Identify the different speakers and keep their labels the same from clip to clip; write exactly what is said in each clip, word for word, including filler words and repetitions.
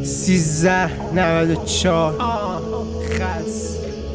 Speaker 1: سیزده نود و چهار خس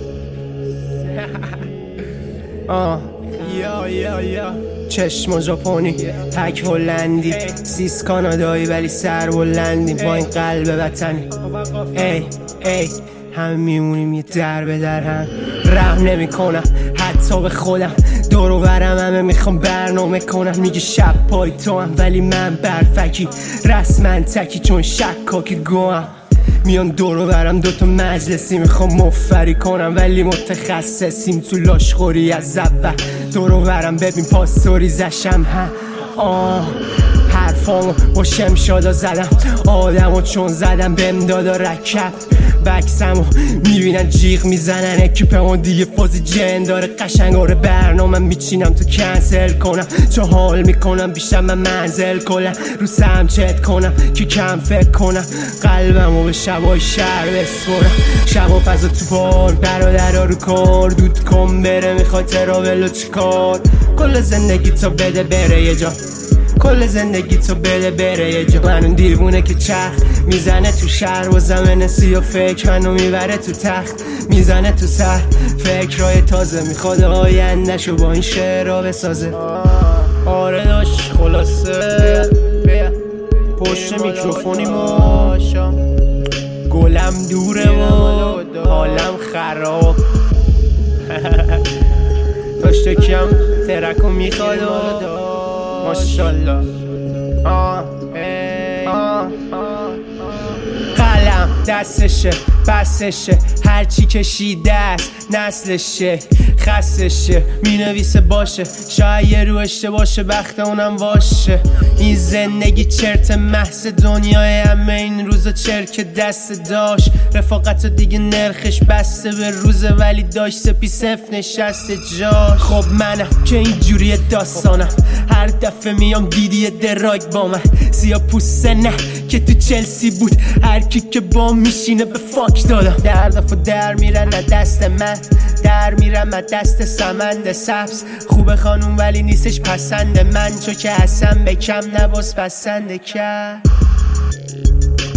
Speaker 1: آه یا یا یا چشم ژاپنی تک هلندی سیس کانادایی ولی سر بلندی با این قلب وطنی ای ای هم میمونیم یه در به در هم رحم نمی کنم حتی به خودم دور و برم همه میخوام برنامه کنم میگه شب پای تو هم ولی من برفکی رسما تکی چون شکاکی گوهم میان دور و برم دوتا مجلسی میخوام مفری کنم ولی متخصصیم تو لاشخوری از اول دور و برم ببین پاسوری زشم ها آه حرفامو با شمشادا زدم آدمو چون زدم بهم دادا رکب بکسمو میبینن جیغ میزنن اکیپمو دیگه فازی جن داره قشنگاره برنامه میچینم تو کنسل کنم چون حال میکنم بیشتر من منزل کنم رو سم چت کنم که کم فکر کنم قلبمو به شبای شهر بسپرم شبا فضا تو بار برادرها رو کار دود کن بره میخوای تراولو چیکار کل زندگی تو بده بره یه جا کل زندگی تو بده بره یه جا من اون دیوونه که چرخ میزنه تو شهر و زمن سی و فکر منو میبره تو تخت میزنه تو سر فکرهای تازه میخواد آیندهشو با این شعرها بسازه آره داشت خلاصه پشت میکروفونی ما گلم دوره و حالم خراب داشت کم ترکو میخواد ماشالله آه آه قلم دستشه بسشه هرچی کشیده است نسلشه خستشه مینویسه باشه شاید یه رو اشتباشه بخت اونم واشه این زندگی چرت محض دنیای همه این روزا چرک دست داشت رفاقت و دیگه نرخش بسته به روزه ولی داشت سپی صف نشسته جاش خب منم که اینجوری داستانم هر دفعه میام دیدی دراگ با من سیاه پوسته نه که تو چلسی بود هر کی که با میشینه به فاک دادم در دفعه در میرن از دست من در میرم از دست سمند سبز خوبه خانوم ولی نیستش پسند من چو که حسن به کم نباس پسند کرد